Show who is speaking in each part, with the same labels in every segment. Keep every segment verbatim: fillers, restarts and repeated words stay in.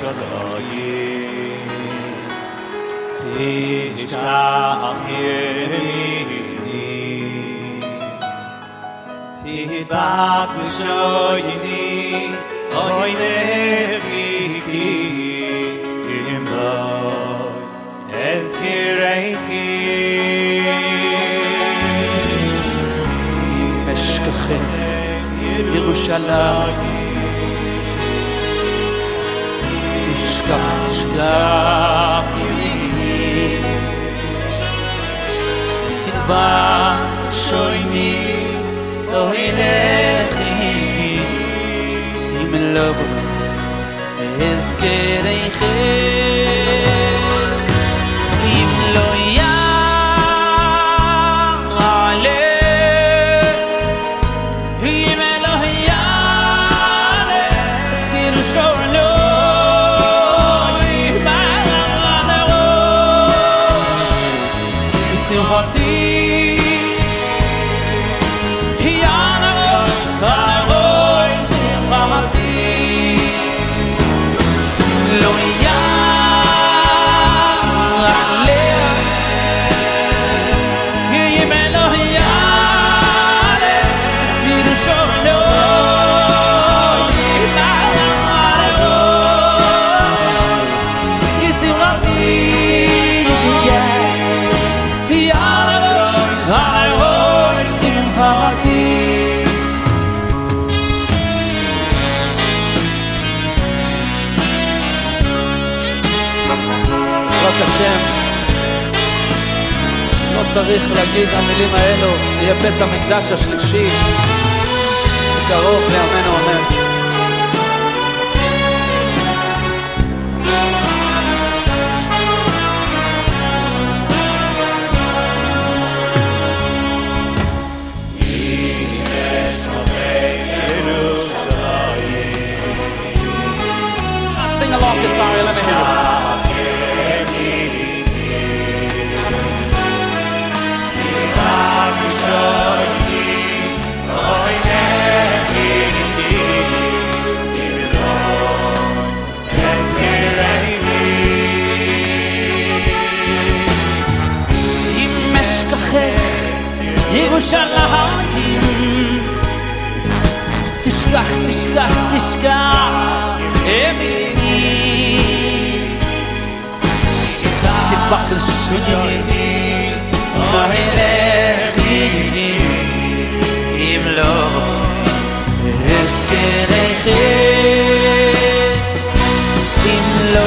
Speaker 1: השם לא צריך להגיד המילים האלו שיהיה בית המקדש השלישי בקרוב בימינו אמן. Sing along, Kesaria, let me hear it. ירושלים תשכח, תשכח, תשכח ימיני תדבק לשוני לא ילך ימיני אם לא אזכרכם אם לא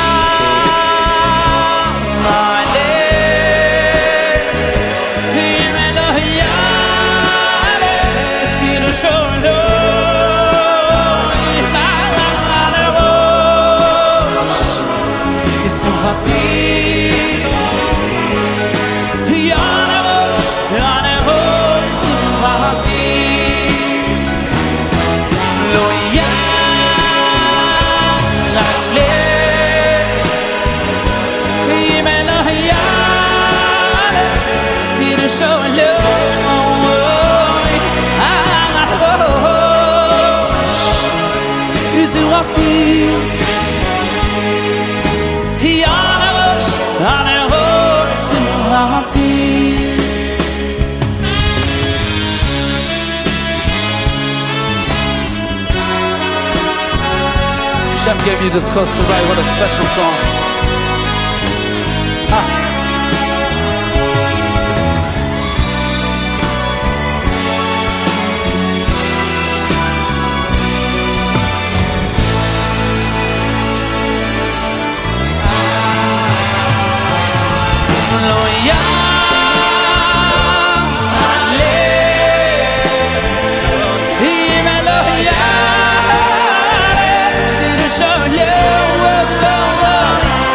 Speaker 1: Hashem gave me this chos to write. What a special song. Ah.
Speaker 2: Show you what's over.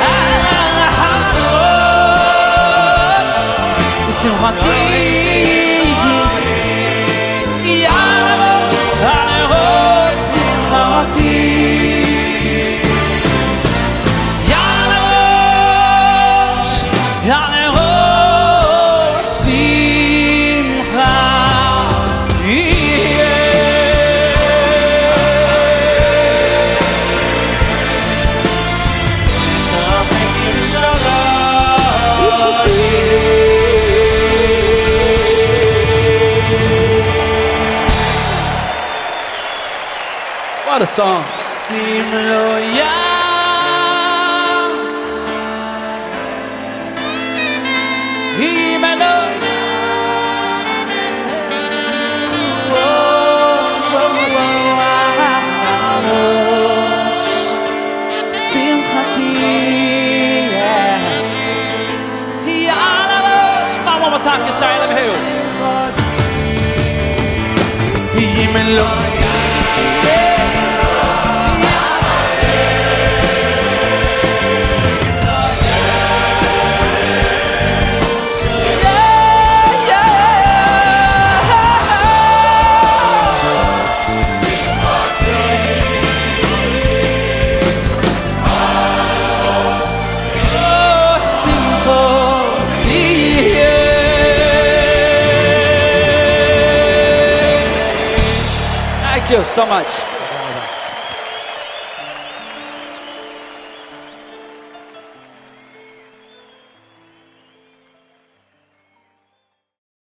Speaker 1: What a song. אם לא ים, אם לא one more time, can say, let me hear you. Thank you so much.